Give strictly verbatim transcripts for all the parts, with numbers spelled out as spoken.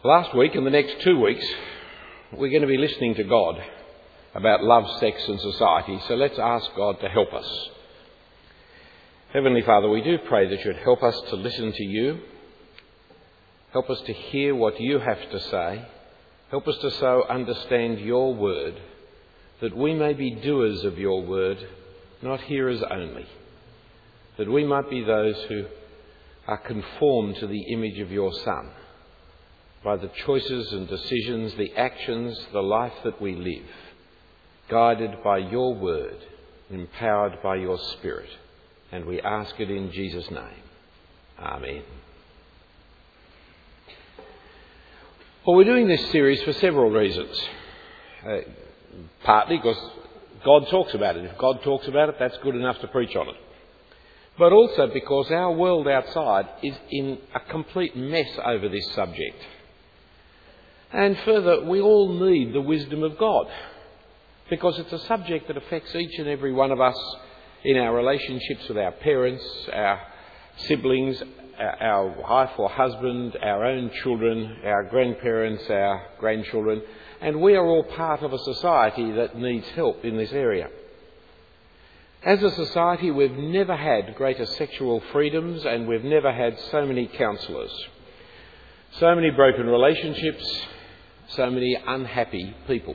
Last week and the next two weeks, we're going to be listening to God about love, sex and society. So let's ask God to help us. Heavenly Father, we do pray that you'd help us to listen to you. Help us to hear what you have to say. Help us to so understand your word, that we may be doers of your word, not hearers only. That we might be those who are conformed to the image of your Son, by the choices and decisions, the actions, the life that we live, guided by your word, empowered by your Spirit. And we ask it in Jesus' name. Amen. Well, we're doing this series for several reasons. Uh, partly because God talks about it. If God talks about it, that's good enough to preach on it. But also because our world outside is in a complete mess over this subject. And further, we all need the wisdom of God, because it's a subject that affects each and every one of us in our relationships with our parents, our siblings, our wife or husband, our own children, our grandparents, our grandchildren. And we are all part of a society that needs help in this area. As a society, we've never had greater sexual freedoms, and we've never had so many counsellors, so many broken relationships, so many unhappy people.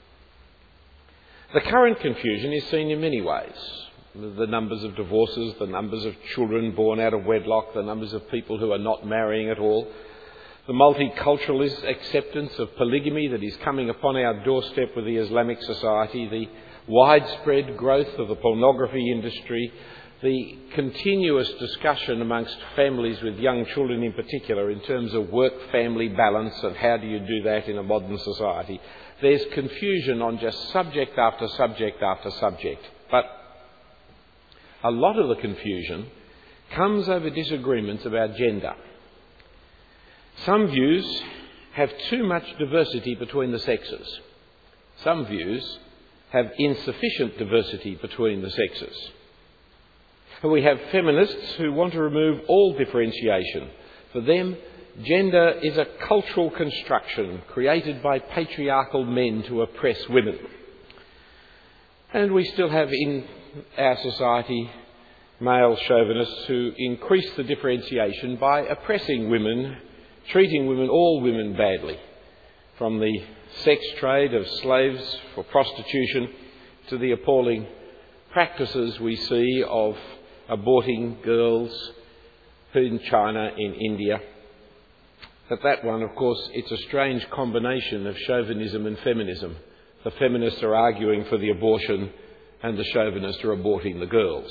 The current confusion is seen in many ways. The numbers of divorces, the numbers of children born out of wedlock, the numbers of people who are not marrying at all, the multicultural acceptance of polygamy that is coming upon our doorstep with the Islamic society, the widespread growth of the pornography industry, the continuous discussion amongst families with young children in particular in terms of work-family balance and how do you do that in a modern society. There's confusion on just subject after subject after subject. But a lot of the confusion comes over disagreements about gender. Some views have too much diversity between the sexes. Some views have insufficient diversity between the sexes. We have feminists who want to remove all differentiation. For them, gender is a cultural construction created by patriarchal men to oppress women. And we still have in our society male chauvinists who increase the differentiation by oppressing women, treating women, all women, badly. From the sex trade of slaves for prostitution to the appalling practices we see of aborting girls in China, in India. But that one, of course, it's a strange combination of chauvinism and feminism. The feminists are arguing for the abortion and the chauvinists are aborting the girls.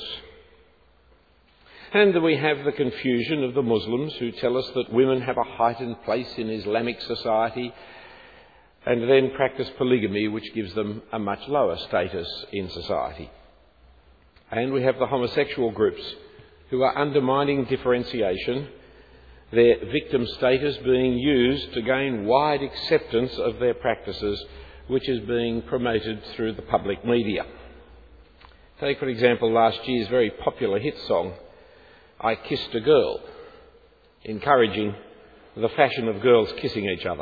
And we have the confusion of the Muslims who tell us that women have a heightened place in Islamic society and then practice polygamy, which gives them a much lower status in society. And we have the homosexual groups who are undermining differentiation, their victim status being used to gain wide acceptance of their practices, which is being promoted through the public media. Take, for example, last year's very popular hit song, I Kissed a Girl, encouraging the fashion of girls kissing each other.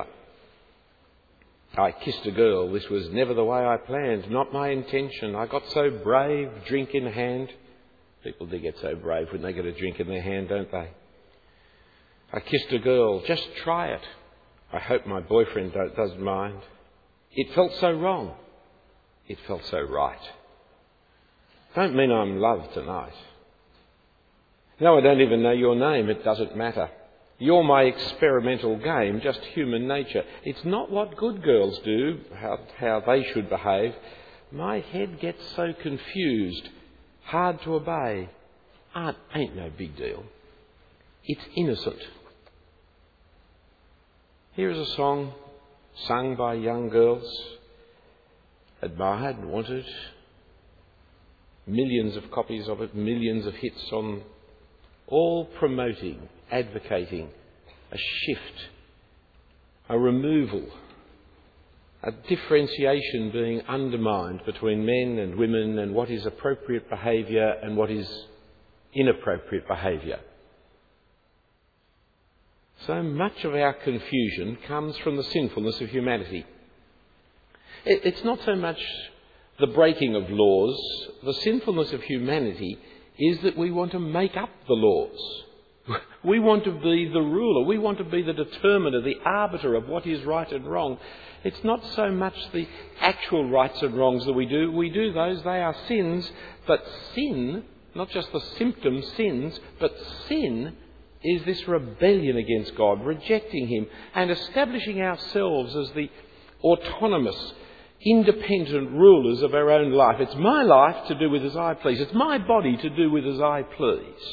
I kissed a girl, this was never the way I planned, not my intention. I got so brave, drink in hand. People do get so brave when they get a drink in their hand, don't they? I kissed a girl, just try it. I hope my boyfriend don't, doesn't mind. It felt so wrong. It felt so right. Don't mean I'm loved tonight. No, I don't even know your name. It doesn't matter. You're my experimental game, just human nature. It's not what good girls do, how, how they should behave. My head gets so confused, hard to obey. Art ain't no big deal. It's innocent. Here is a song sung by young girls, admired, wanted. Millions of copies of it, millions of hits on, all promoting, advocating a shift, a removal, a differentiation being undermined between men and women and what is appropriate behaviour and what is inappropriate behaviour. So much of our confusion comes from the sinfulness of humanity. It's not so much the breaking of laws. The sinfulness of humanity is that we want to make up the laws. We want to be the ruler. We want to be the determiner, the arbiter of what is right and wrong. It's not so much the actual rights and wrongs that we do. We do those, they are sins. But sin, not just the symptom sins, but sin is this rebellion against God, rejecting Him and establishing ourselves as the autonomous, independent rulers of our own life. It's my life to do with as I please. It's my body to do with as I please.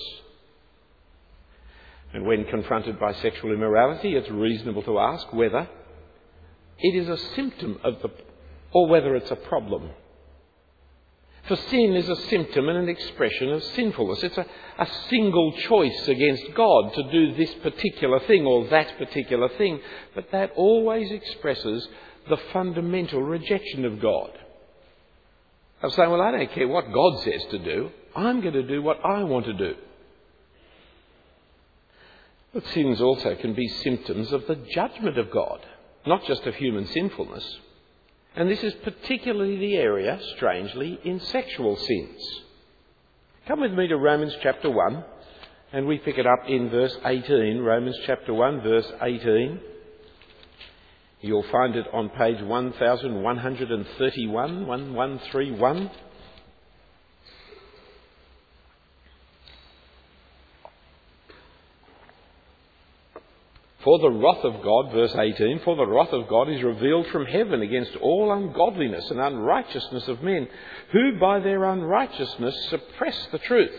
And when confronted by sexual immorality, it's reasonable to ask whether it is a symptom of the, or whether it's a problem. For sin is a symptom and an expression of sinfulness. It's a, a single choice against God to do this particular thing or that particular thing. But that always expresses the fundamental rejection of God. Of saying, well, I don't care what God says to do. I'm going to do what I want to do. But sins also can be symptoms of the judgment of God, not just of human sinfulness. And this is particularly the area, strangely, in sexual sins. Come with me to Romans chapter one, and we pick it up in verse eighteen. Romans chapter one, verse eighteen. You'll find it on page one thousand one hundred thirty-one, one one three one. For the wrath of God, verse eighteen, for the wrath of God is revealed from heaven against all ungodliness and unrighteousness of men, who by their unrighteousness suppress the truth.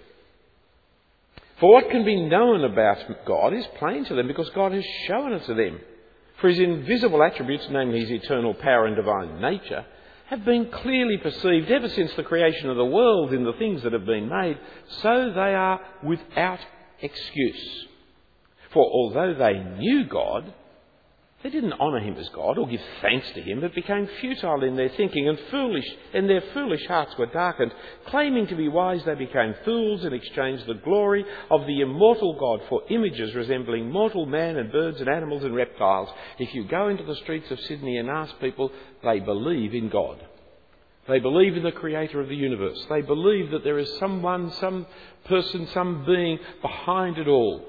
For what can be known about God is plain to them, because God has shown it to them. For His invisible attributes, namely His eternal power and divine nature, have been clearly perceived ever since the creation of the world in the things that have been made, so they are without excuse. For although they knew God, they didn't honour Him as God or give thanks to Him, but became futile in their thinking, and foolish, and their foolish hearts were darkened. Claiming to be wise, they became fools and exchanged the glory of the immortal God for images resembling mortal man and birds and animals and reptiles. If you go into the streets of Sydney and ask people, they believe in God. They believe in the Creator of the universe. They believe that there is someone, some person, some being behind it all.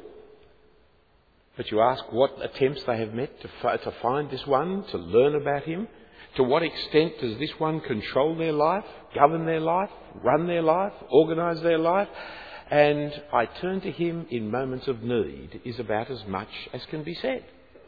But you ask what attempts they have made to, f- to find this one, to learn about him. To what extent does this one control their life, govern their life, run their life, organise their life? And I turn to him in moments of need is about as much as can be said.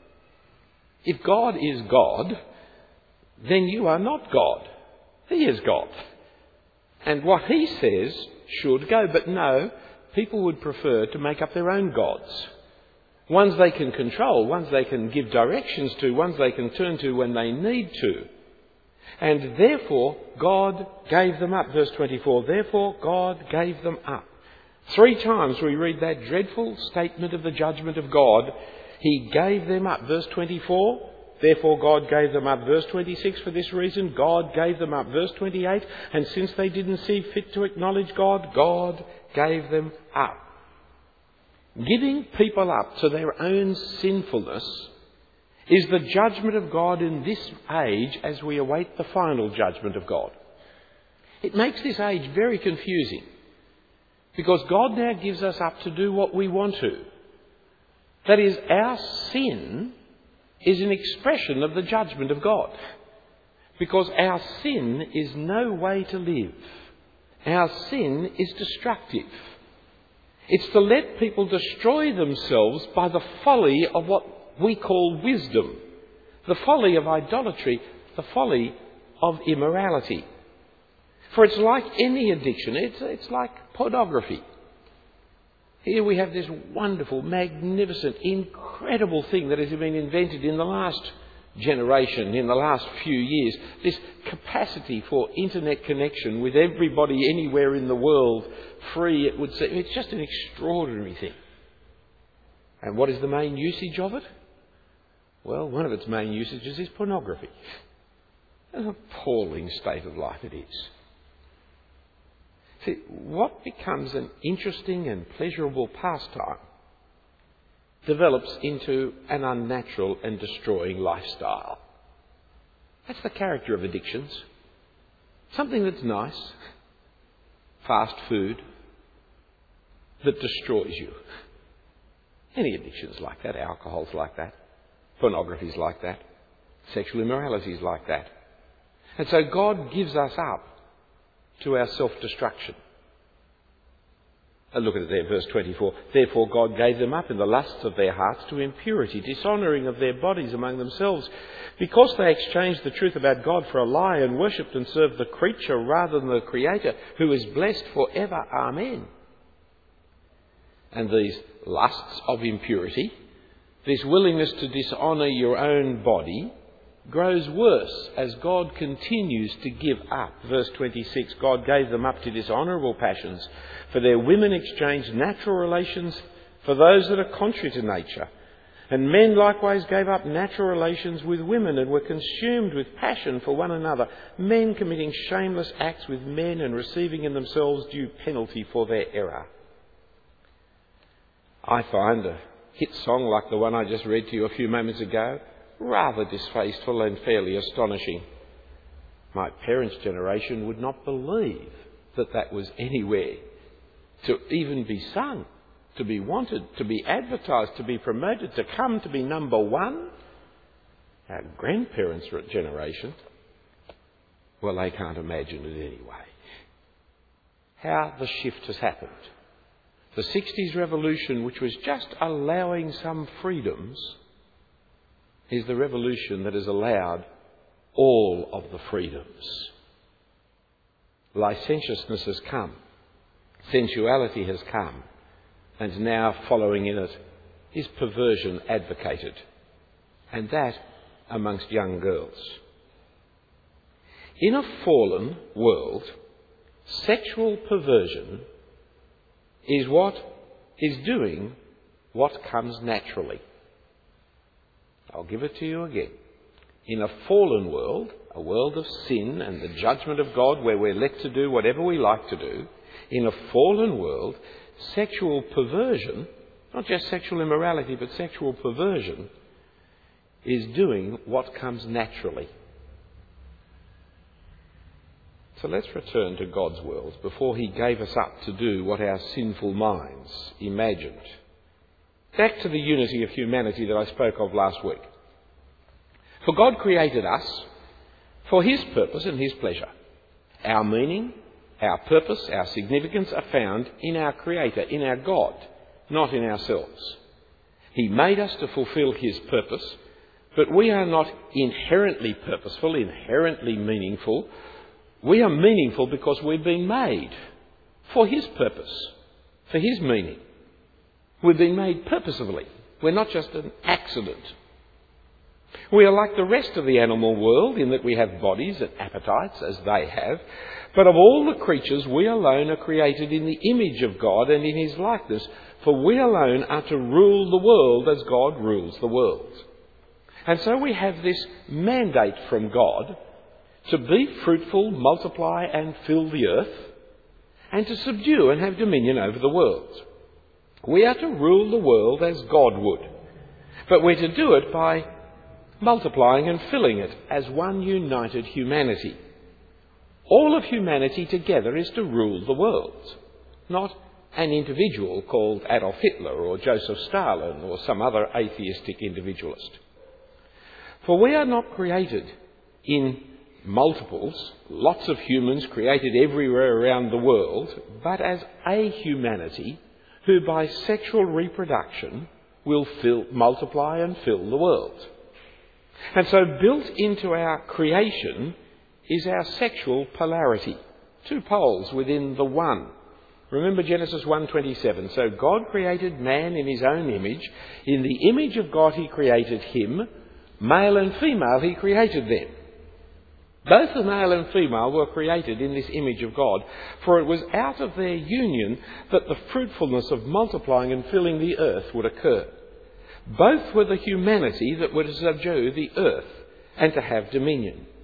If God is God, then you are not God. He is God. And what he says should go. But no, people would prefer to make up their own gods. Ones they can control, ones they can give directions to, ones they can turn to when they need to. And therefore, God gave them up. Verse twenty-four, therefore God gave them up. Three times we read that dreadful statement of the judgment of God. He gave them up. Verse twenty-four, therefore God gave them up. Verse twenty-six, for this reason God gave them up. Verse twenty-eight, and since they didn't see fit to acknowledge God, God gave them up. Giving people up to their own sinfulness is the judgment of God in this age as we await the final judgment of God. It makes this age very confusing because God now gives us up to do what we want to. That is, our sin is an expression of the judgment of God because our sin is no way to live. Our sin is destructive. It's to let people destroy themselves by the folly of what we call wisdom, the folly of idolatry, the folly of immorality. For it's like any addiction. It's, it's like pornography. Here we have this wonderful, magnificent, incredible thing that has been invented in the last generation, in the last few years. This capacity for internet connection with everybody anywhere in the world, free it would seem. It's just an extraordinary thing. And what is the main usage of it? Well, one of its main usages is pornography. An appalling state of life it is. See, what becomes an interesting and pleasurable pastime develops into an unnatural and destroying lifestyle. That's the character of addictions. Something that's nice, fast food, that destroys you. Any addiction's like that. Alcohol's like that. Pornography's like that. Sexual immorality's like that. And so God gives us up to our self-destruction. And look at it there, verse twenty-four. Therefore God gave them up in the lusts of their hearts to impurity, dishonouring of their bodies among themselves, because they exchanged the truth about God for a lie and worshipped and served the creature rather than the Creator, who is blessed for ever. Amen. And these lusts of impurity, this willingness to dishonour your own body, grows worse as God continues to give up. Verse twenty-six, God gave them up to dishonourable passions, for their women exchanged natural relations for those that are contrary to nature. And men likewise gave up natural relations with women and were consumed with passion for one another, men committing shameless acts with men and receiving in themselves due penalty for their error. I find a hit song like the one I just read to you a few moments ago rather distasteful and fairly astonishing. My parents' generation would not believe that that was anywhere to even be sung, to be wanted, to be advertised, to be promoted, to come to be number one. Our grandparents' generation, well, they can't imagine it anyway. How the shift has happened. The sixties revolution, which was just allowing some freedoms, is the revolution that has allowed all of the freedoms. Licentiousness has come. Sensuality has come. And now following in it is perversion advocated. And that amongst young girls. In a fallen world, sexual perversion is what is doing what comes naturally. I'll give it to you again. In a fallen world, a world of sin and the judgment of God where we're let to do whatever we like to do, in a fallen world, sexual perversion, not just sexual immorality, but sexual perversion, is doing what comes naturally. So let's return to God's world before He gave us up to do what our sinful minds imagined. Back to the unity of humanity that I spoke of last week. For God created us for His purpose and His pleasure. Our meaning, our purpose, our significance are found in our Creator, in our God, not in ourselves. He made us to fulfil His purpose, but we are not inherently purposeful, inherently meaningful. We are meaningful because we've been made for His purpose, for His meaning. We've been made purposefully. We're not just an accident. We are like the rest of the animal world in that we have bodies and appetites as they have. But of all the creatures, we alone are created in the image of God and in His likeness. For we alone are to rule the world as God rules the world. And so we have this mandate from God to be fruitful, multiply and fill the earth, and to subdue and have dominion over the world. We are to rule the world as God would, but we're to do it by multiplying and filling it as one united humanity. All of humanity together is to rule the world, not an individual called Adolf Hitler or Joseph Stalin or some other atheistic individualist. For we are not created in multiples, lots of humans created everywhere around the world, but as a humanity who by sexual reproduction will fill, multiply and fill the world. And so built into our creation is our sexual polarity, two poles within the one. Remember Genesis one twenty-seven. So God created man in His own image. In the image of God He created him. Male and female He created them. Both the male and female were created in this image of God, for it was out of their union that the fruitfulness of multiplying and filling the earth would occur. Both were the humanity that were to subdue the earth and to have dominion.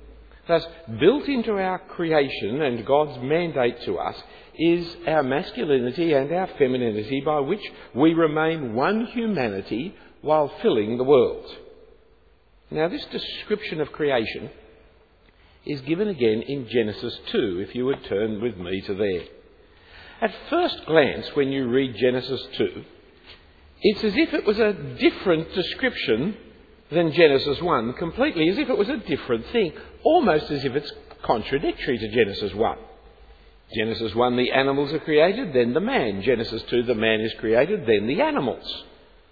Thus, built into our creation and God's mandate to us is our masculinity and our femininity, by which we remain one humanity while filling the world. Now, this description of creation is given again in Genesis two, if you would turn with me to there. At first glance, when you read Genesis two, it's as if it was a different description than Genesis one, completely, as if it was a different thing, almost as if it's contradictory to Genesis one. Genesis one, the animals are created, then the man. Genesis two, the man is created, then the animals.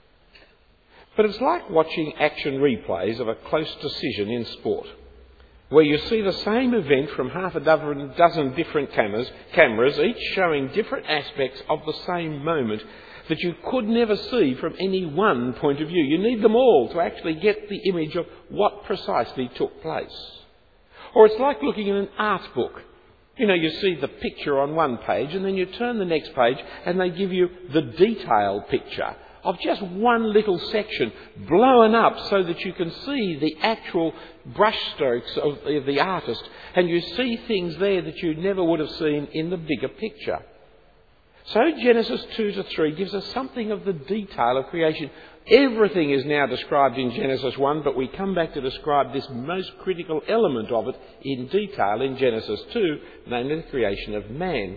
But it's like watching action replays of a close decision in sport, where you see the same event from half a dozen, dozen different cameras, cameras, each showing different aspects of the same moment that you could never see from any one point of view. You need them all to actually get the image of what precisely took place. Or it's like looking at an art book. You know, you see the picture on one page and then you turn the next page and they give you the detailed picture of just one little section blown up so that you can see the actual brushstrokes of the artist, and you see things there that you never would have seen in the bigger picture. So Genesis two to three gives us something of the detail of creation. Everything is now described in Genesis one, but we come back to describe this most critical element of it in detail in Genesis two, namely the creation of man.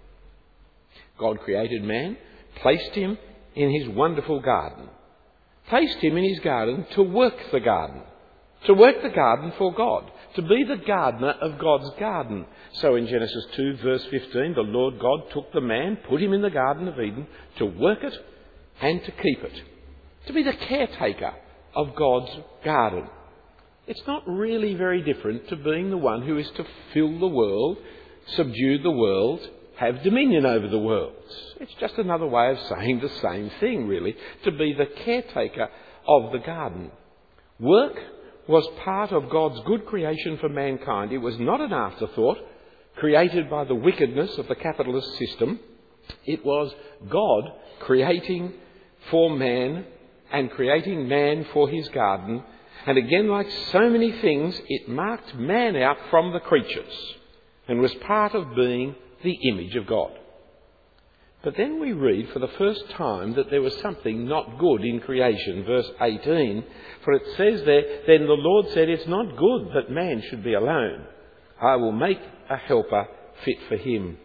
God created man, placed him in his wonderful garden, placed him in his garden to work the garden, to work the garden for God, to be the gardener of God's garden. So in Genesis two verse fifteen, the Lord God took the man, put him in the Garden of Eden to work it and to keep it, to be the caretaker of God's garden. It's not really very different to being the one who is to fill the world, subdue the world, have dominion over the world. It's just another way of saying the same thing, really, to be the caretaker of the garden. Work was part of God's good creation for mankind. It was not an afterthought created by the wickedness of the capitalist system. It was God creating for man and creating man for his garden. And again, like so many things, it marked man out from the creatures and was part of being the image of God. But then we read for the first time that there was something not good in creation. Verse eighteen, for it says there, then the Lord said, it's not good that man should be alone. I will make a helper fit for him.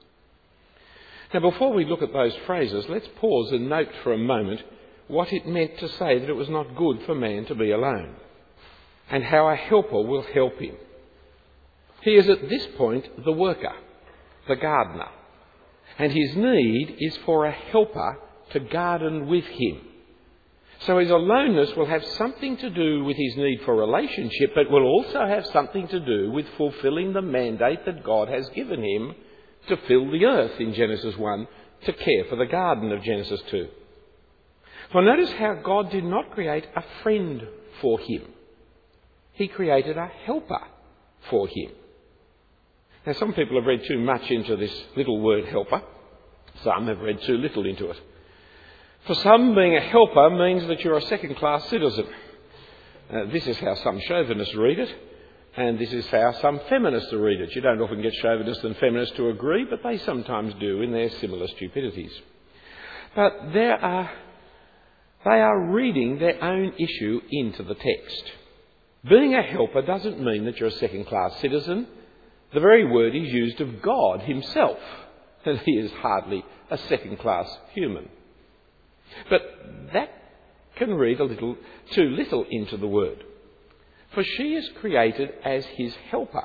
Now, before we look at those phrases, let's pause and note for a moment what it meant to say that it was not good for man to be alone, and how a helper will help him. He is at this point the worker, the gardener, and his need is for a helper to garden with him. So his aloneness will have something to do with his need for relationship, but will also have something to do with fulfilling the mandate that God has given him to fill the earth in Genesis one, to care for the garden of Genesis two. For notice how God did not create a friend for him. He created a helper for him. Now, some people have read too much into this little word helper. Some have read too little into it. For some, being a helper means that you're a second-class citizen. Uh, this is how some chauvinists read it, and this is how some feminists read it. You don't often get chauvinists and feminists to agree, but they sometimes do in their similar stupidities. But there are, they are reading their own issue into the text. Being a helper doesn't mean that you're a second-class citizen. The very word is used of God himself, and he is hardly a second-class human. But that can read a little too little into the word. For she is created as his helper,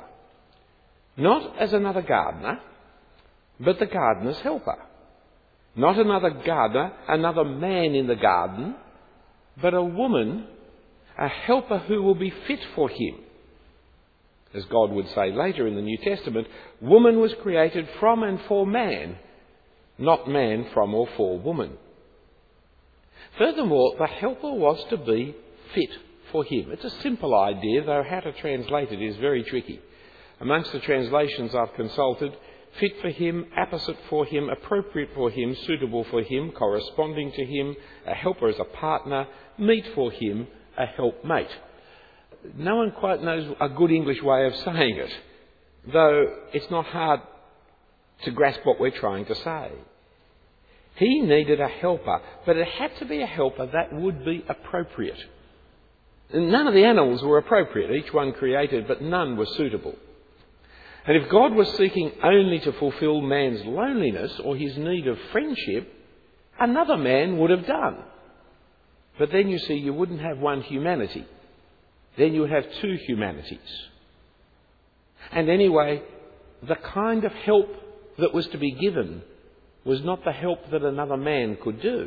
not as another gardener, but the gardener's helper. Not another gardener, another man in the garden, but a woman, a helper who will be fit for him. As God would say later in the New Testament, woman was created from and for man, not man from or for woman. Furthermore, the helper was to be fit for him. It's a simple idea, though how to translate it is very tricky. Amongst the translations I've consulted, fit for him, apposite for him, appropriate for him, suitable for him, corresponding to him, a helper as a partner, meet for him, a helpmate. no one quite knows a good English way of saying it, though it's not hard to grasp what we're trying to say. He needed a helper, but it had to be a helper that would be appropriate. None of the animals were appropriate, each one created, but none were suitable. And if God was seeking only to fulfill man's loneliness or his need of friendship, another man would have done. But then you see, you wouldn't have one humanity. Then you would have two humanities. And anyway, the kind of help that was to be given was not the help that another man could do.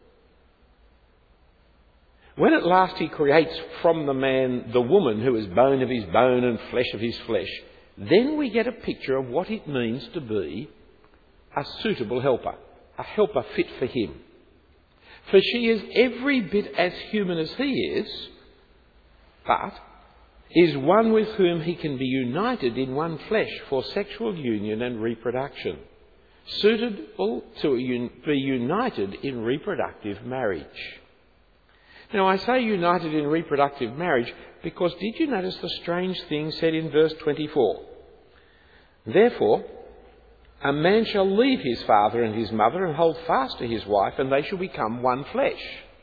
When at last he creates from the man the woman who is bone of his bone and flesh of his flesh, then we get a picture of what it means to be a suitable helper, a helper fit for him. For she is every bit as human as he is, but is one with whom he can be united in one flesh for sexual union and reproduction, suitable to be united in reproductive marriage. Now, I say united in reproductive marriage because did you notice the strange thing said in verse twenty-four? Therefore, a man shall leave his father and his mother and hold fast to his wife, and they shall become one flesh.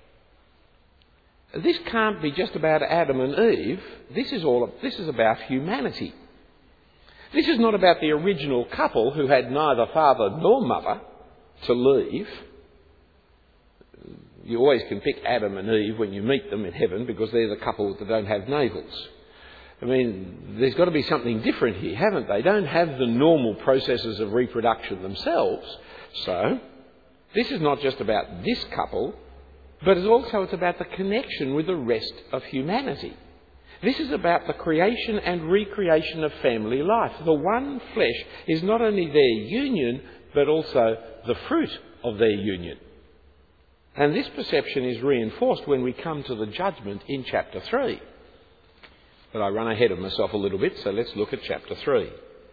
This can't be just about Adam and Eve. This is all. This is about humanity. This is not about the original couple who had neither father nor mother to leave. You always can pick Adam and Eve when you meet them in heaven because they're the couple that don't have navels. I mean, there's got to be something different here, haven't they? They don't have the normal processes of reproduction themselves. So, this is not just about this couple, but it's also it's about the connection with the rest of humanity. This is about the creation and recreation of family life. The one flesh is not only their union, but also the fruit of their union. And this perception is reinforced when we come to the judgment in chapter three. But I run ahead of myself a little bit, so let's look at chapter three.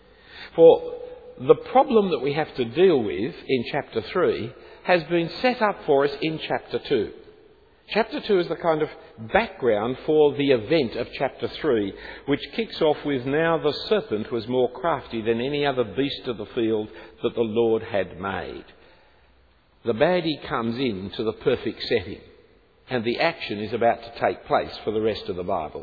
For the problem that we have to deal with in chapter three has been set up for us in chapter two. Chapter two is the kind of background for the event of chapter three, which kicks off with now the serpent was more crafty than any other beast of the field that the Lord had made. The baddie comes in to the perfect setting, and the action is about to take place for the rest of the Bible.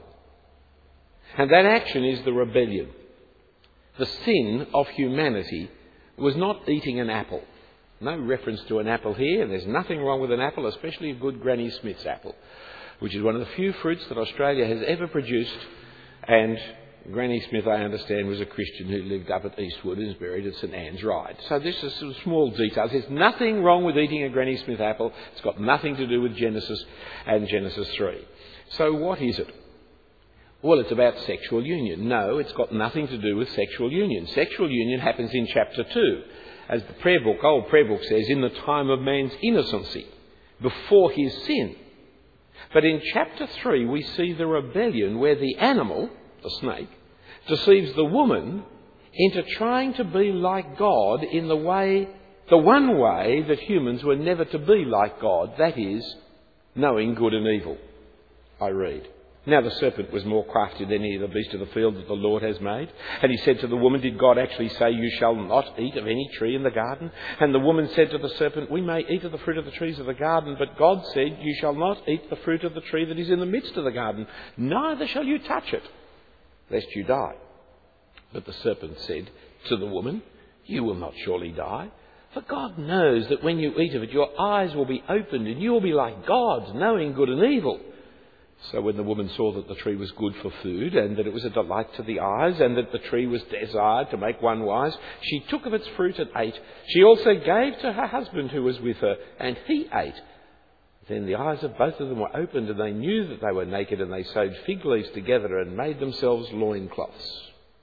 And that action is the rebellion. The sin of humanity was not eating an apple. No reference to an apple here. There's nothing wrong with an apple, especially a good Granny Smith's apple, which is one of the few fruits that Australia has ever produced. And Granny Smith, I understand, was a Christian who lived up at Eastwood and is buried at St Anne's Ride. So this is some small details. There's nothing wrong with eating a Granny Smith apple. It's got nothing to do with Genesis and Genesis three. So what is it? Well, it's about sexual union. No, it's got nothing to do with sexual union. Sexual union happens in chapter two. As the prayer book, old prayer book says, in the time of man's innocency, before his sin. But in chapter three, we see the rebellion where the animal, the snake, deceives the woman into trying to be like God in the way, the one way that humans were never to be like God, that is, knowing good and evil. I read. Now the serpent was more crafty than any of the beasts of the field that the Lord has made. And he said to the woman, did God actually say, you shall not eat of any tree in the garden? And the woman said to the serpent, we may eat of the fruit of the trees of the garden, but God said, you shall not eat the fruit of the tree that is in the midst of the garden, neither shall you touch it, lest you die. But the serpent said to the woman, you will not surely die. For God knows that when you eat of it, your eyes will be opened and you will be like God, knowing good and evil. So when the woman saw that the tree was good for food, and that it was a delight to the eyes, and that the tree was desired to make one wise, she took of its fruit and ate. She also gave to her husband who was with her, and he ate. Then the eyes of both of them were opened, and they knew that they were naked, and they sewed fig leaves together and made themselves loincloths.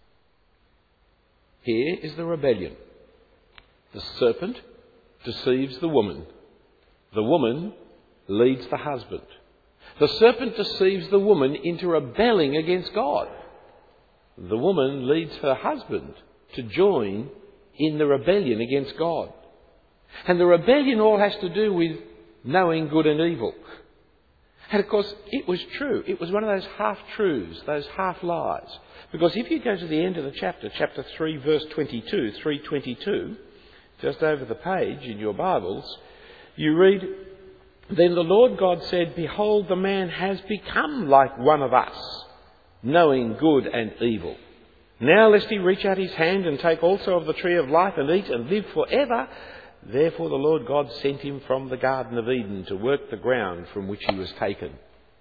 Here is the rebellion. The serpent deceives the woman. The woman leads the husband. The serpent deceives the woman into rebelling against God. The woman leads her husband to join in the rebellion against God. And the rebellion all has to do with knowing good and evil. And of course, it was true. It was one of those half-truths, those half-lies. Because if you go to the end of the chapter, chapter three, verse twenty-two, three twenty-two, just over the page in your Bibles, you read, "Then the Lord God said, Behold, the man has become like one of us, knowing good and evil. Now lest he reach out his hand and take also of the tree of life and eat and live forever. Therefore the Lord God sent him from the Garden of Eden to work the ground from which he was taken."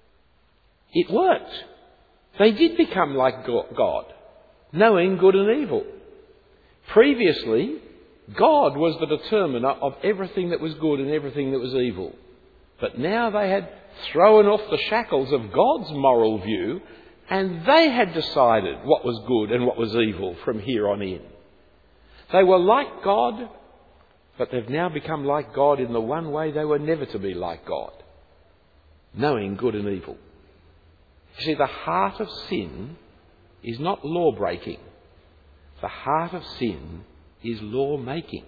It worked. They did become like God, knowing good and evil. Previously, God was the determiner of everything that was good and everything that was evil. But now they had thrown off the shackles of God's moral view, and they had decided what was good and what was evil from here on in. They were like God, but they've now become like God in the one way they were never to be like God, knowing good and evil. You see, the heart of sin is not law-breaking. The heart of sin is law-making.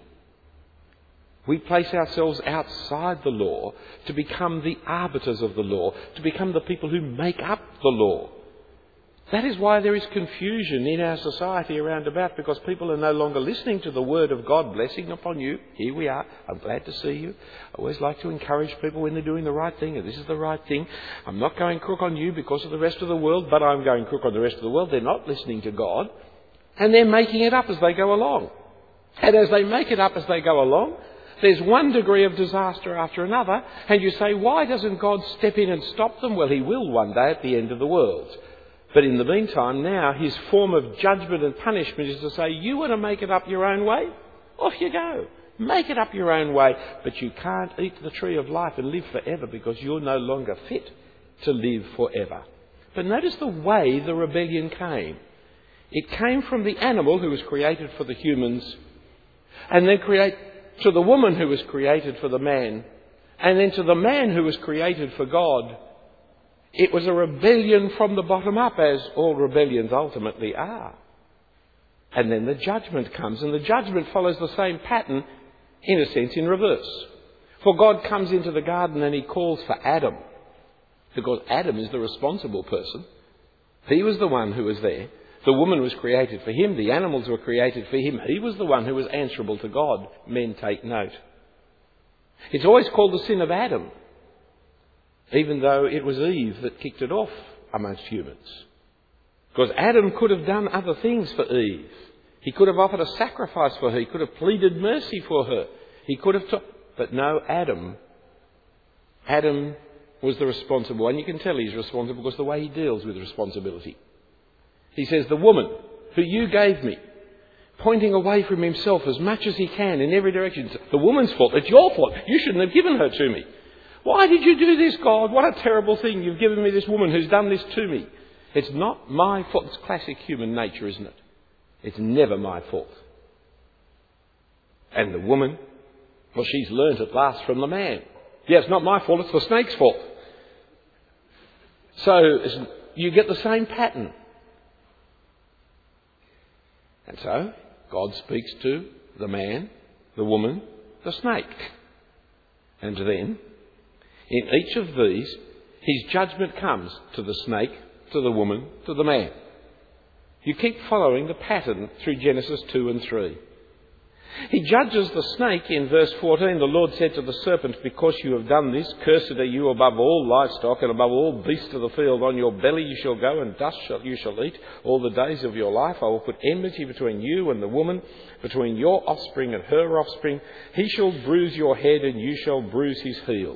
We place ourselves outside the law to become the arbiters of the law, to become the people who make up the law. That is why there is confusion in our society around about, because people are no longer listening to the word of God. Blessing upon you. Here we are. I'm glad to see you. I always like to encourage people when they're doing the right thing, and this is the right thing. I'm not going crook on you because of the rest of the world, but I'm going crook on the rest of the world. They're not listening to God, and they're making it up as they go along. And as they make it up as they go along, there's one degree of disaster after another, and you say, why doesn't God step in and stop them? Well, he will one day at the end of the world. But in the meantime, now, his form of judgment and punishment is to say, you want to make it up your own way? Off you go. Make it up your own way. But you can't eat the tree of life and live forever because you're no longer fit to live forever. But notice the way the rebellion came. It came from the animal who was created for the humans, and then create to the woman who was created for the man, and then to the man who was created for God. It was a rebellion from the bottom up, as all rebellions ultimately are. And then the judgment comes, and the judgment follows the same pattern, in a sense, in reverse. For God comes into the garden and he calls for Adam, because Adam is the responsible person. He was the one who was there. The woman was created for him. The animals were created for him. He was the one who was answerable to God. Men, take note. It's always called the sin of Adam, even though it was Eve that kicked it off amongst humans. Because Adam could have done other things for Eve. He could have offered a sacrifice for her. He could have pleaded mercy for her. He could have... T- but no, Adam. Adam was the responsible one. You can tell he's responsible because the way he deals with responsibility. He says, the woman who you gave me, pointing away from himself as much as he can in every direction. It's the woman's fault. It's your fault. You shouldn't have given her to me. Why did you do this, God? What a terrible thing. You've given me this woman who's done this to me. It's not my fault. It's classic human nature, isn't it? It's never my fault. And the woman, well, she's learnt at last from the man. Yeah, it's not my fault. It's the snake's fault. So you get the same pattern. And so God speaks to the man, the woman, the snake. And then, in each of these, his judgment comes to the snake, to the woman, to the man. You keep following the pattern through Genesis two and three. He judges the snake in verse fourteen. The Lord said to the serpent, because you have done this, cursed are you above all livestock and above all beasts of the field. On your belly you shall go, and dust shall, you shall eat all the days of your life. I will put enmity between you and the woman, between your offspring and her offspring. He shall bruise your head, and you shall bruise his heel.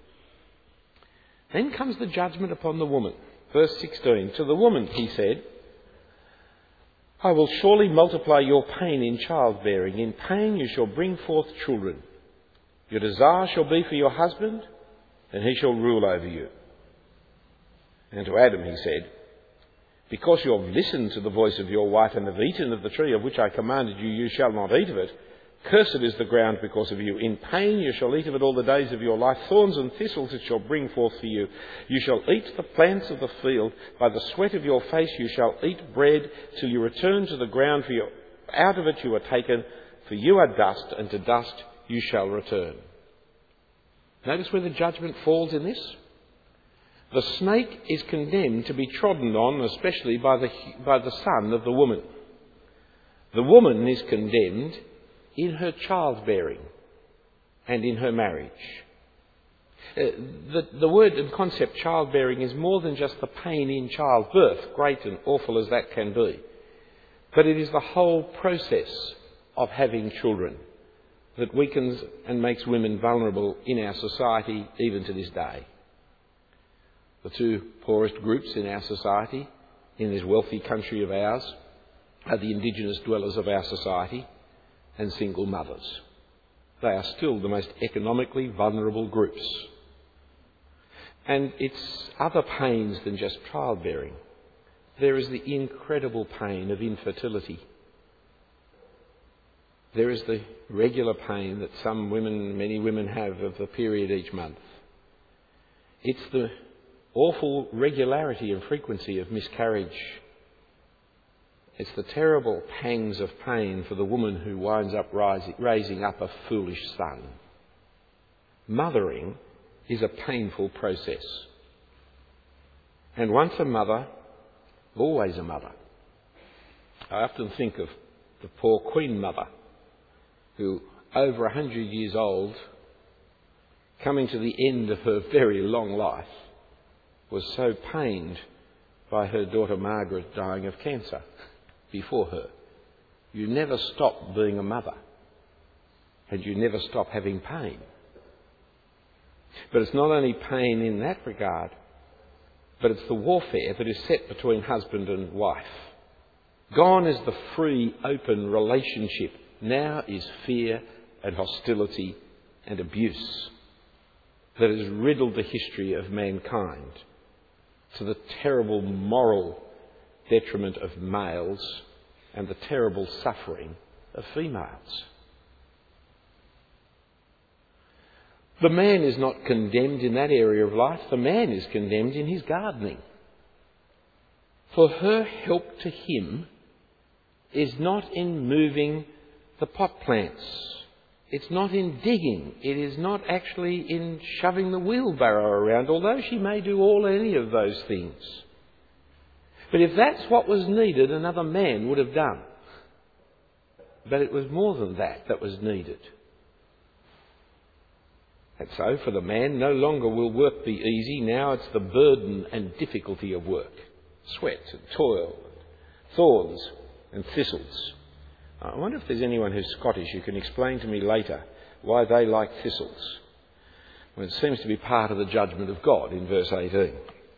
Then comes the judgment upon the woman. Verse sixteen. To the woman he said, I will surely multiply your pain in childbearing. In pain you shall bring forth children. Your desire shall be for your husband, and he shall rule over you. And to Adam he said, because you have listened to the voice of your wife and have eaten of the tree of which I commanded you, you shall not eat of it. Cursed is the ground because of you. In pain you shall eat of it all the days of your life. Thorns and thistles it shall bring forth for you. You shall eat the plants of the field. By the sweat of your face you shall eat bread till you return to the ground. For you, out of it you are taken. For you are dust, and to dust you shall return. Notice where the judgment falls in this. The snake is condemned to be trodden on, especially by the, by the son of the woman. The woman is condemned in her childbearing and in her marriage. Uh, the, the word and concept childbearing is more than just the pain in childbirth, great and awful as that can be. But it is the whole process of having children that weakens and makes women vulnerable in our society even to this day. The two poorest groups in our society, in this wealthy country of ours, are the indigenous dwellers of our society and single mothers. They are still the most economically vulnerable groups. And it's other pains than just childbearing. There is the incredible pain of infertility. There is the regular pain that some women, many women have of the period each month. It's the awful regularity and frequency of miscarriage. It's the terrible pangs of pain for the woman who winds up rising, raising up a foolish son. Mothering is a painful process. And once a mother, always a mother. I often think of the poor Queen Mother, who, over a hundred years old, coming to the end of her very long life, was so pained by her daughter Margaret dying of cancer before her. You never stop being a mother, and you never stop having pain. But it's not only pain in that regard, but it's the warfare that is set between husband and wife. Gone is the free, open relationship. Now is fear and hostility and abuse that has riddled the history of mankind, to the terrible moral detriment of males and the terrible suffering of females. The man is not condemned in that area of life. The man is condemned in his gardening. For her help to him is not in moving the pot plants. It's not in digging. It is not actually in shoving the wheelbarrow around, although she may do all any of those things. But if that's what was needed, another man would have done. But it was more than that that was needed. And so for the man, no longer will work be easy. Now it's the burden and difficulty of work. Sweat and toil, thorns and thistles. I wonder if there's anyone who's Scottish who can explain to me later why they like thistles. Well, it seems to be part of the judgment of God in verse eighteen.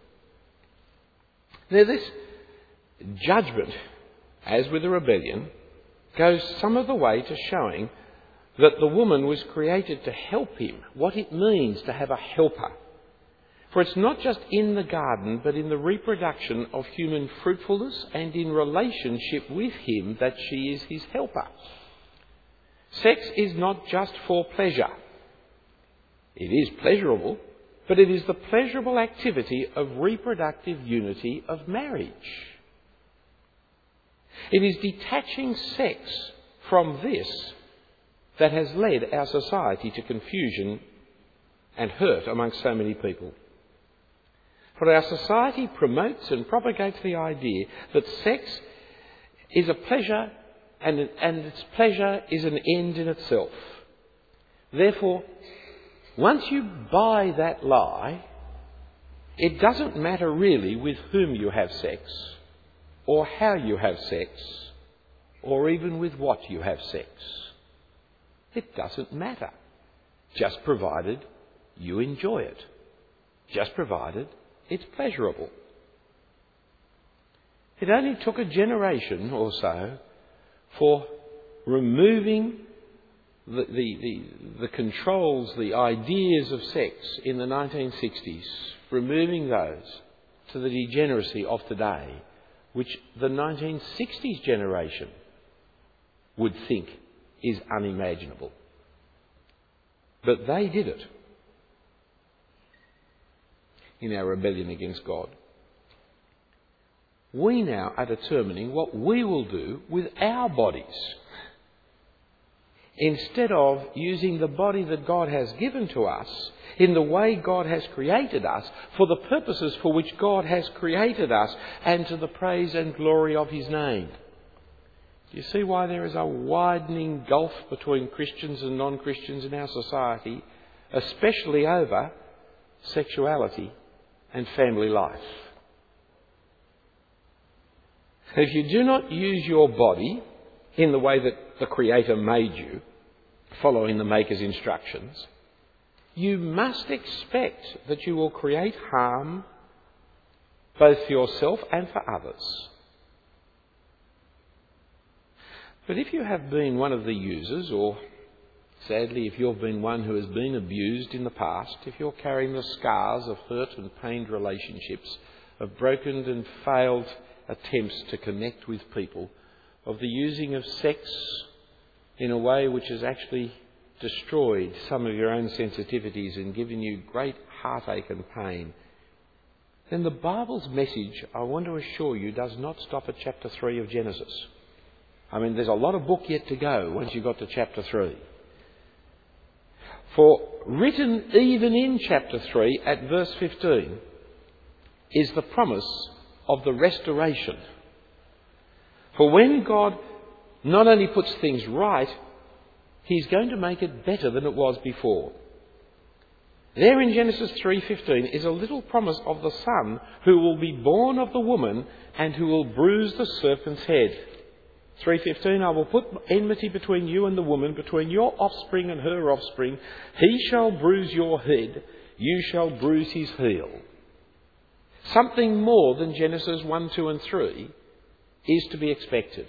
Now this judgment, as with the rebellion, goes some of the way to showing that the woman was created to help him, what it means to have a helper. For it's not just in the garden, but in the reproduction of human fruitfulness and in relationship with him that she is his helper. Sex is not just for pleasure. It is pleasurable, but it is the pleasurable activity of reproductive unity of marriage. It is detaching sex from this that has led our society to confusion and hurt amongst so many people. For our society promotes and propagates the idea that sex is a pleasure and, and its pleasure is an end in itself. Therefore, once you buy that lie, it doesn't matter really with whom you have sex, or how you have sex, or even with what you have sex. It doesn't matter, just provided you enjoy it, just provided it's pleasurable. It only took a generation or so for removing the, the, the, the controls, the ideas of sex in the nineteen sixties, removing those to the degeneracy of today, which the nineteen sixties generation would think is unimaginable. But they did it in our rebellion against God. We now are determining what we will do with our bodies. instead of using the body that God has given to us in the way God has created us, for the purposes for which God has created us, and to the praise and glory of His name. Do you see why there is a widening gulf between Christians and non-Christians in our society, especially over sexuality and family life? If you do not use your body in the way that the Creator made you, following the Maker's instructions, you must expect that you will create harm both for yourself and for others. But if you have been one of the users, or sadly if you've been one who has been abused in the past, if you're carrying the scars of hurt and pained relationships, of broken and failed attempts to connect with people, of the using of sex in a way which has actually destroyed some of your own sensitivities and given you great heartache and pain, then the Bible's message, I want to assure you, does not stop at chapter three of Genesis. I mean, there's a lot of book yet to go once you got to chapter three. For written even in chapter three at verse fifteen is the promise of the restoration. For when God not only puts things right, He's going to make it better than it was before. There in Genesis three fifteen is a little promise of the Son who will be born of the woman and who will bruise the serpent's head. three fifteen, I will put enmity between you and the woman, between your offspring and her offspring. He shall bruise your head, you shall bruise his heel. Something more than Genesis one, two and three is to be expected.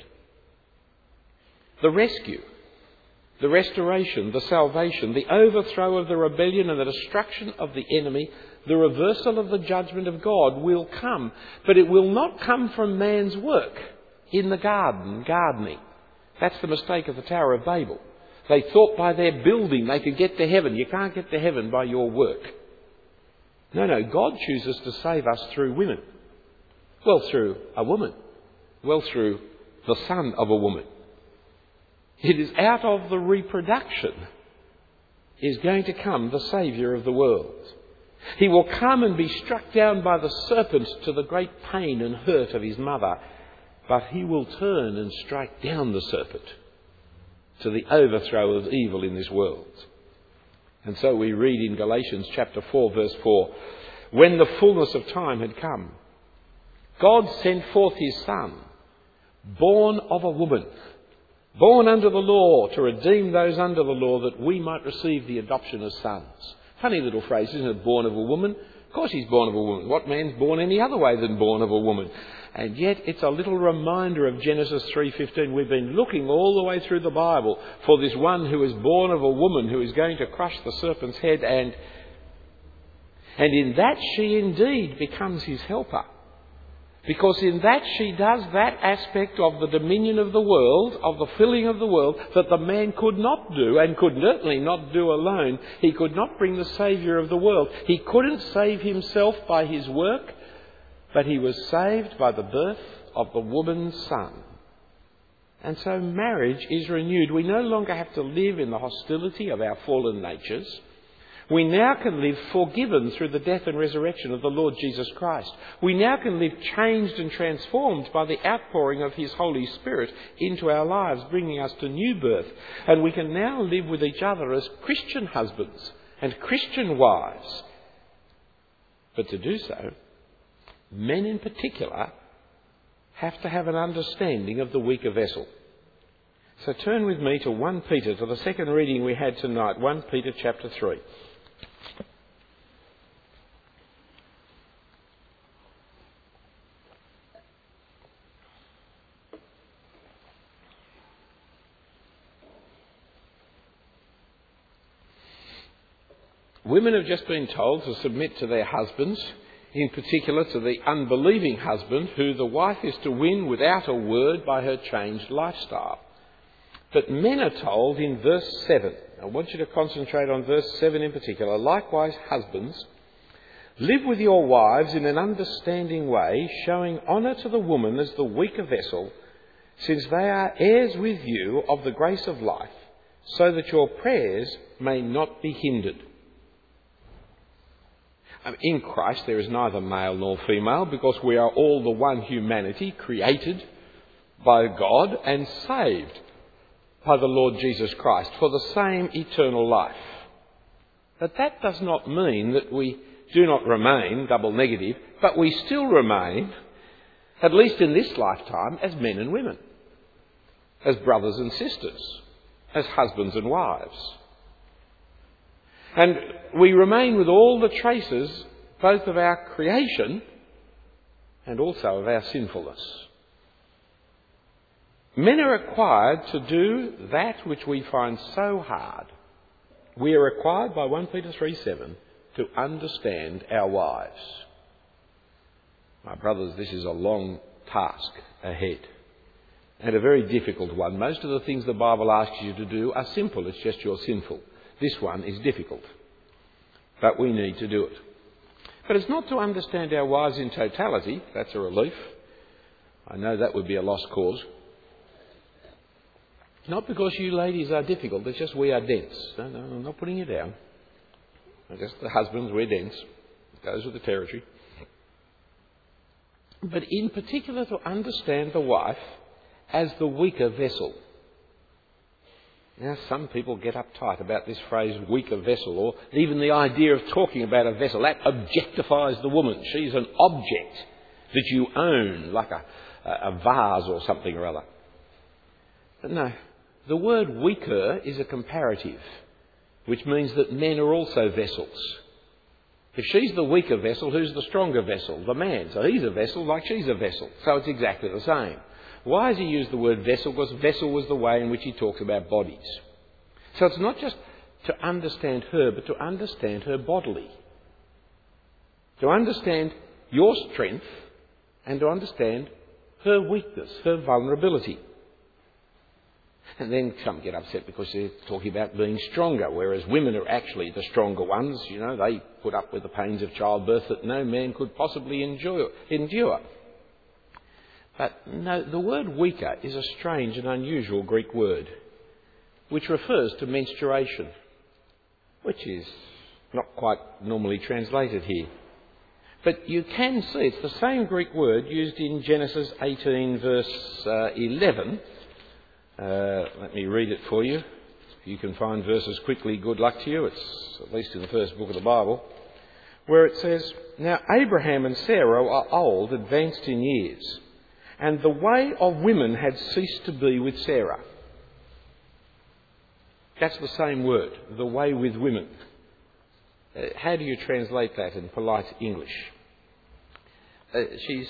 The rescue, the restoration, the salvation, the overthrow of the rebellion and the destruction of the enemy, the reversal of the judgment of God will come. But it will not come from man's work in the garden, gardening. That's the mistake of the Tower of Babel. They thought by their building they could get to heaven. You can't get to heaven by your work. No, no, God chooses to save us through women. Well, through a woman. Well, through the son of a woman. It is out of the reproduction is going to come the Saviour of the world. He will come and be struck down by the serpent to the great pain and hurt of his mother, but he will turn and strike down the serpent to the overthrow of evil in this world. And so we read in Galatians chapter four, verse four, when the fullness of time had come, God sent forth his Son, born of a woman, born under the law, to redeem those under the law, that we might receive the adoption as sons. Funny little phrase, isn't it? Born of a woman. Of course he's born of a woman. What man's born any other way than born of a woman? And yet it's a little reminder of Genesis three fifteen. We've been looking all the way through the Bible for this one who is born of a woman, who is going to crush the serpent's head, and, and in that she indeed becomes his helper. Because in that she does that aspect of the dominion of the world, of the filling of the world, that the man could not do, and could certainly not do alone. He could not bring the Saviour of the world. He couldn't save himself by his work, but he was saved by the birth of the woman's Son. And so marriage is renewed. We no longer have to live in the hostility of our fallen natures. We now can live forgiven through the death and resurrection of the Lord Jesus Christ. We now can live changed and transformed by the outpouring of his Holy Spirit into our lives, bringing us to new birth. And we can now live with each other as Christian husbands and Christian wives. But to do so, men in particular have to have an understanding of the weaker vessel. So turn with me to First Peter, to the second reading we had tonight, First Peter chapter three. Women have just been told to submit to their husbands, in particular to the unbelieving husband, who the wife is to win without a word by her changed lifestyle. But men are told in verse seven, I want you to concentrate on verse seven in particular, likewise husbands, live with your wives in an understanding way, showing honour to the woman as the weaker vessel, since they are heirs with you of the grace of life, so that your prayers may not be hindered. In Christ there is neither male nor female, because we are all the one humanity, created by God and saved by the Lord Jesus Christ for the same eternal life. But that does not mean that we do not remain double negative, but we still remain, at least in this lifetime, as men and women, as brothers and sisters, as husbands and wives. And we remain with all the traces both of our creation and also of our sinfulness. Men are required to do that which we find so hard. We are required by First Peter three seven to understand our wives. My brothers, this is a long task ahead, and a very difficult one. Most of the things the Bible asks you to do are simple, it's just you're sinful. This one is difficult, but we need to do it. But it's not to understand our wives in totality. That's a relief. I know that would be a lost cause. Not because you ladies are difficult, it's just we are dense. No, no, I'm not putting you down. I guess the husbands, we're dense. It goes with the territory. But in particular to understand the wife as the weaker vessel. Now, some people get uptight about this phrase, weaker vessel, or even the idea of talking about a vessel. That objectifies the woman. She's an object that you own, like a, a vase or something or other. But no, the word weaker is a comparative, which means that men are also vessels. If she's the weaker vessel, who's the stronger vessel? The man. So he's a vessel like she's a vessel. So it's exactly the same. Why has he used the word vessel? Because vessel was the way in which he talks about bodies. So it's not just to understand her, but to understand her bodily. To understand your strength and to understand her weakness, her vulnerability. And then some get upset because they're talking about being stronger, whereas women are actually the stronger ones. You know, they put up with the pains of childbirth that no man could possibly endure. endure. But no, the word weaker is a strange and unusual Greek word, which refers to menstruation, which is not quite normally translated here. But you can see it's the same Greek word used in Genesis eighteen verse uh, eleven. Uh, let me read it for you. If you can find verses quickly, good luck to you. It's at least in the first book of the Bible, where it says, "Now Abraham and Sarah are old, advanced in years, and the way of women had ceased to be with Sarah." That's the same word, the way with women. Uh, how do you translate that in polite English? Uh, she's,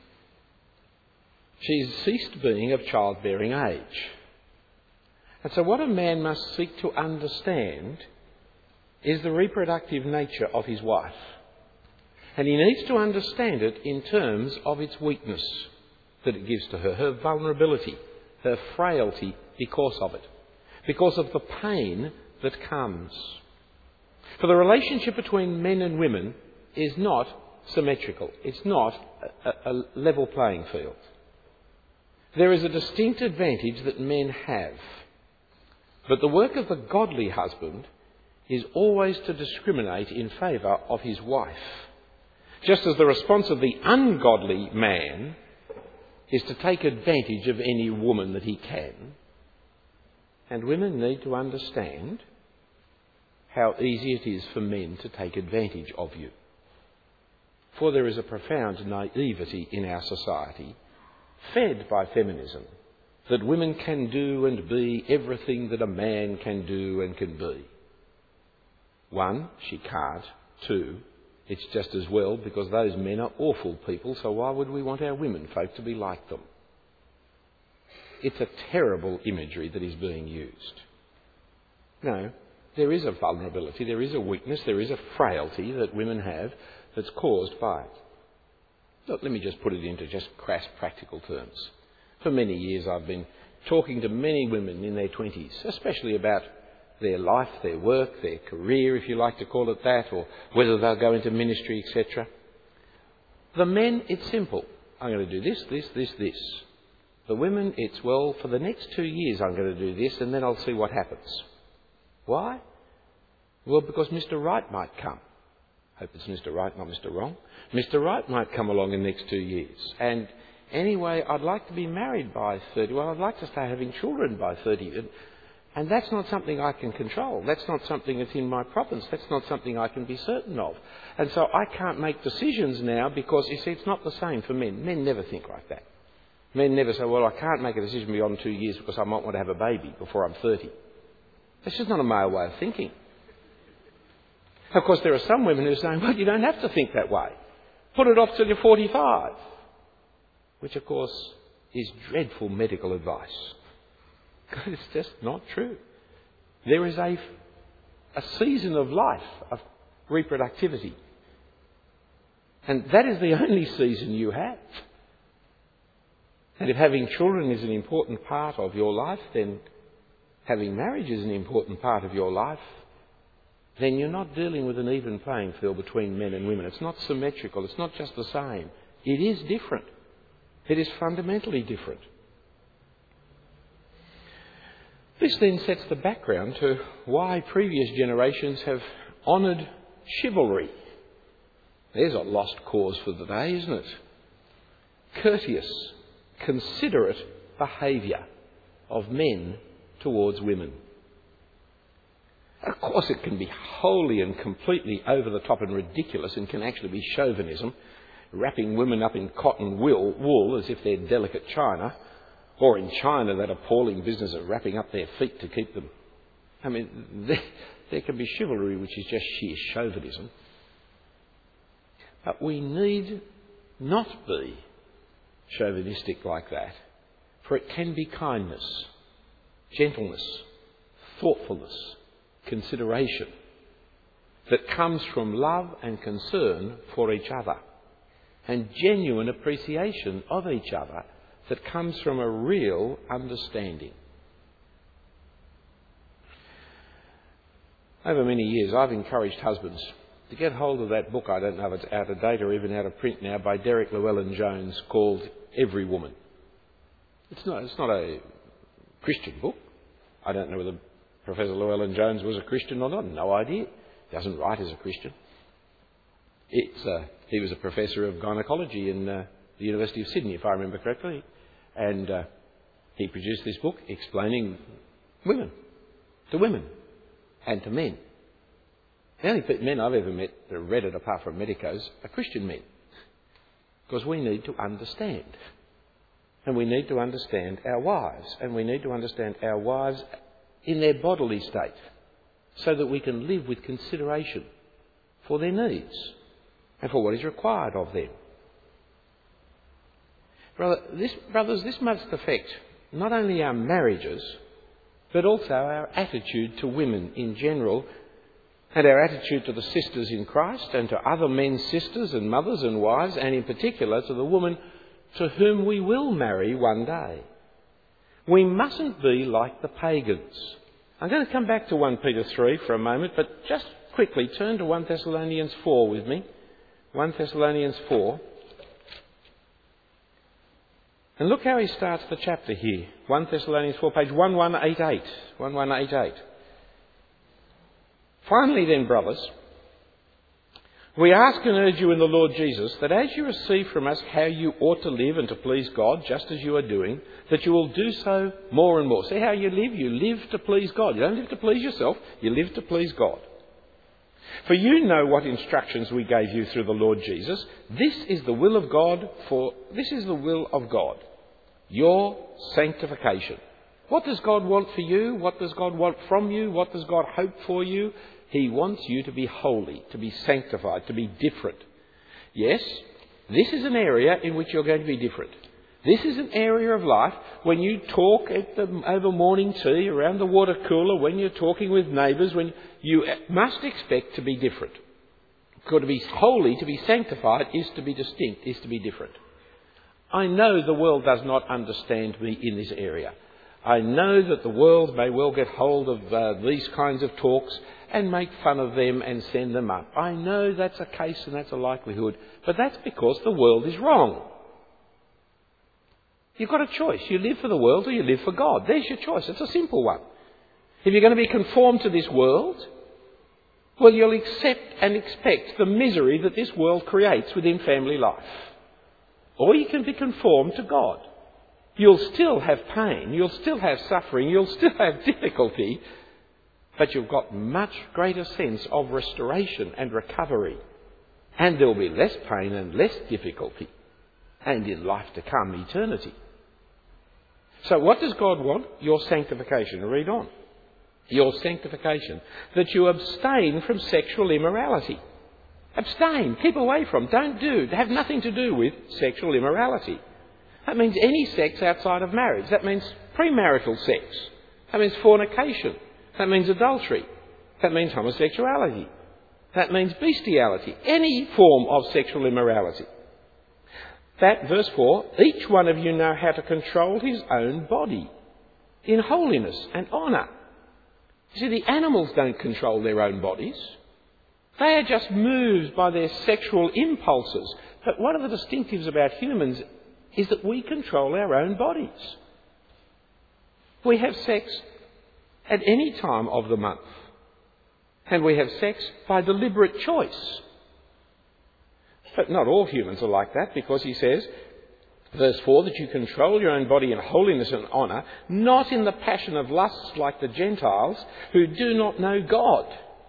she's ceased being of childbearing age. And so what a man must seek to understand is the reproductive nature of his wife. And he needs to understand it in terms of its weakness that it gives to her, her vulnerability, her frailty because of it, because of the pain that comes. For the relationship between men and women is not symmetrical. It's not a, a level playing field. There is a distinct advantage that men have. But the work of the godly husband is always to discriminate in favour of his wife. Just as the response of the ungodly man is to take advantage of any woman that he can. And women need to understand how easy it is for men to take advantage of you. For there is a profound naivety in our society, fed by feminism, that women can do and be everything that a man can do and can be. One, she can't. Two, it's just as well because those men are awful people, so why would we want our women folk to be like them? It's a terrible imagery that is being used. No, there is a vulnerability, there is a weakness, there is a frailty that women have that's caused by it. Look, let me just put it into just crass practical terms. For many years I've been talking to many women in their twenties, especially about their life, their work, their career, if you like to call it that, or whether they'll go into ministry, et cetera. The men, it's simple. I'm going to do this, this, this, this. The women, it's, well, for the next two years I'm going to do this and then I'll see what happens. Why? Well, because Mister Right might come. Hope it's Mister Right, not Mister Wrong. Mister Right might come along in the next two years. And anyway, I'd like to be married by thirty. Well, I'd like to start having children by thirty. And that's not something I can control. That's not something that's in my province. That's not something I can be certain of. And so I can't make decisions now because, you see, it's not the same for men. Men never think like that. Men never say, well, I can't make a decision beyond two years because I might want to have a baby before I'm thirty. That's just not a male way of thinking. Of course, there are some women who are saying, well, you don't have to think that way. Put it off till you're forty-five. Which, of course, is dreadful medical advice. It's just not true. There is a, a season of life, of reproductivity. And that is the only season you have. And if having children is an important part of your life, then having marriage is an important part of your life, then you're not dealing with an even playing field between men and women. It's not symmetrical. It's not just the same. It is different. It is fundamentally different. This then sets the background to why previous generations have honoured chivalry. There's a lost cause for the day, isn't it? Courteous, considerate behaviour of men towards women. Of course, it can be wholly and completely over the top and ridiculous and can actually be chauvinism, wrapping women up in cotton wool, wool as if they're delicate china, or in China that appalling business of wrapping up their feet to keep them. I mean, there, there can be chivalry which is just sheer chauvinism. But we need not be chauvinistic like that, for it can be kindness, gentleness, thoughtfulness, consideration that comes from love and concern for each other and genuine appreciation of each other that comes from a real understanding. Over many years I've encouraged husbands to get hold of that book, I don't know if it's out of date or even out of print now, by Derek Llewellyn-Jones called Every Woman. It's not, it's not a Christian book. I don't know whether Professor Llewellyn-Jones was a Christian or not. No idea. He doesn't write as a Christian. It's, uh, he was a professor of gynecology in uh, the University of Sydney, if I remember correctly. And uh, he produced this book explaining women, to women and to men. The only men I've ever met that have read it, apart from medicos, are Christian men. Because we need to understand. And we need to understand our wives. And we need to understand our wives in their bodily state, so that we can live with consideration for their needs and for what is required of them. Brother, this, brothers, this must affect not only our marriages, but also our attitude to women in general, and our attitude to the sisters in Christ, and to other men's sisters and mothers and wives, and in particular to the woman to whom we will marry one day. We mustn't be like the pagans. I'm going to come back to First Peter three for a moment, but just quickly turn to First Thessalonians four with me. First Thessalonians four. And look how he starts the chapter here. First Thessalonians four, page eleven eighty-eight. eleven eighty-eight. Finally then, brothers, we ask and urge you in the Lord Jesus that as you receive from us how you ought to live and to please God, just as you are doing, that you will do so more and more. See how you live? You live to please God. You don't live to please yourself. You live to please God. For you know what instructions we gave you through the Lord Jesus. This is the will of God for, this is the will of God, your sanctification. What does God want for you? What does God want from you? What does God hope for you? He wants you to be holy, to be sanctified, to be different. Yes, this is an area in which you're going to be different. This is an area of life when you talk at the, over morning tea, around the water cooler, when you're talking with neighbours, when you must expect to be different. Because to be holy, to be sanctified, is to be distinct, is to be different. I know the world does not understand me in this area. I know that the world may well get hold of uh, these kinds of talks and make fun of them and send them up. I know that's a case and that's a likelihood, but that's because the world is wrong. You've got a choice. You live for the world or you live for God. There's your choice. It's a simple one. If you're going to be conformed to this world, well, you'll accept and expect the misery that this world creates within family life. Or you can be conformed to God. You'll still have pain, you'll still have suffering, you'll still have difficulty, but you've got much greater sense of restoration and recovery. And there'll be less pain and less difficulty. And in life to come, eternity. So what does God want? Your sanctification. Read on. Your sanctification. That you abstain from sexual immorality. Abstain. Keep away from. Don't do. Have nothing to do with sexual immorality. That means any sex outside of marriage. That means premarital sex. That means fornication. That means adultery. That means homosexuality. That means bestiality. Any form of sexual immorality. That, verse four, each one of you know how to control his own body in holiness and honour. You see, the animals don't control their own bodies. They are just moved by their sexual impulses. But one of the distinctives about humans is that we control our own bodies. We have sex at any time of the month. And we have sex by deliberate choice. But not all humans are like that, because he says, verse four, that you control your own body in holiness and honour, not in the passion of lusts like the Gentiles who do not know God.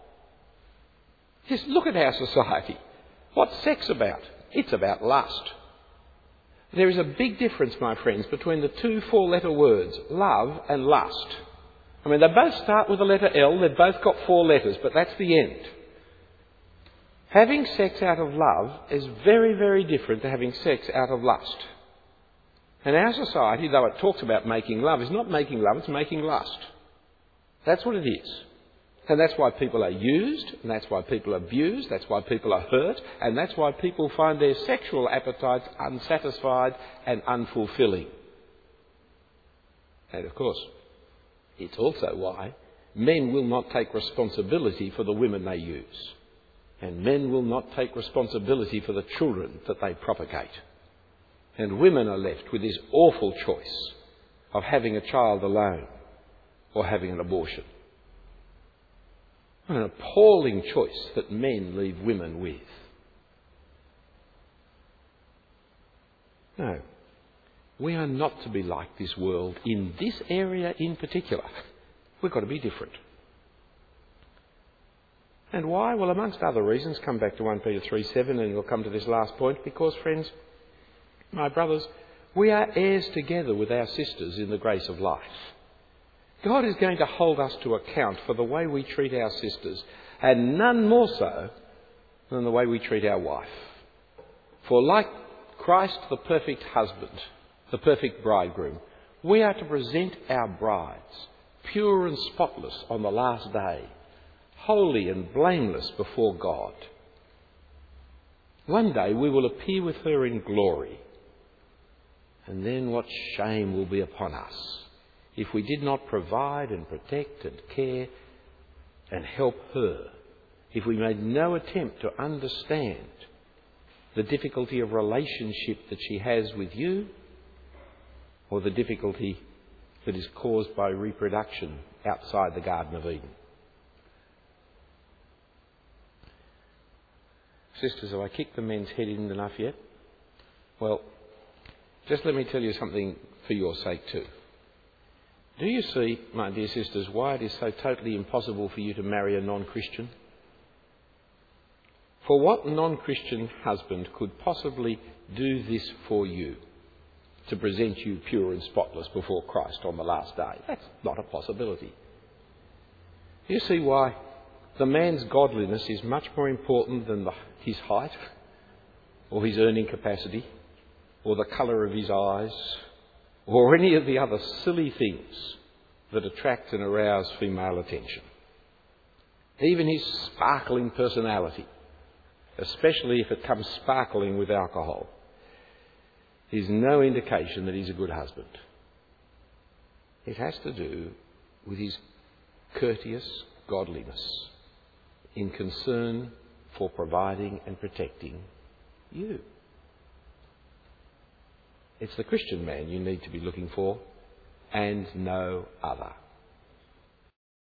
Just look at our society. What's sex about? It's about lust. There is a big difference, my friends, between the two four-letter words, love and lust. I mean, they both start with the letter L, they've both got four letters, but that's the end. Having sex out of love is very, very different to having sex out of lust. And our society, though it talks about making love, is not making love, it's making lust. That's what it is. And that's why people are used, and that's why people are abused, that's why people are hurt, and that's why people find their sexual appetites unsatisfied and unfulfilling. And of course, it's also why men will not take responsibility for the women they use. And men will not take responsibility for the children that they propagate. And women are left with this awful choice of having a child alone or having an abortion. An appalling choice that men leave women with. No, we are not to be like this world in this area in particular. We've got to be different. And why? Well, amongst other reasons, come back to First Peter three seven and we'll come to this last point, because, friends, my brothers, we are heirs together with our sisters in the grace of life. God is going to hold us to account for the way we treat our sisters, and none more so than the way we treat our wife. For like Christ, the perfect husband, the perfect bridegroom, we are to present our brides pure and spotless on the last day, holy and blameless before God. One day we will appear with her in glory, and then what shame will be upon us if we did not provide and protect and care and help her, if we made no attempt to understand the difficulty of relationship that she has with you, or the difficulty that is caused by reproduction outside the Garden of Eden. Sisters, have I kicked the men's head in enough yet? Well, just let me tell you something for your sake too. Do you see, my dear sisters, why it is so totally impossible for you to marry a non-Christian? For what non-Christian husband could possibly do this for you, to present you pure and spotless before Christ on the last day? That's not a possibility. Do you see why the man's godliness is much more important than the, his height, or his earning capacity, or the colour of his eyes, or any of the other silly things that attract and arouse female attention? Even his sparkling personality, especially if it comes sparkling with alcohol, is no indication that he's a good husband. It has to do with his courteous godliness in concern for providing and protecting you. It's the Christian man you need to be looking for, and no other.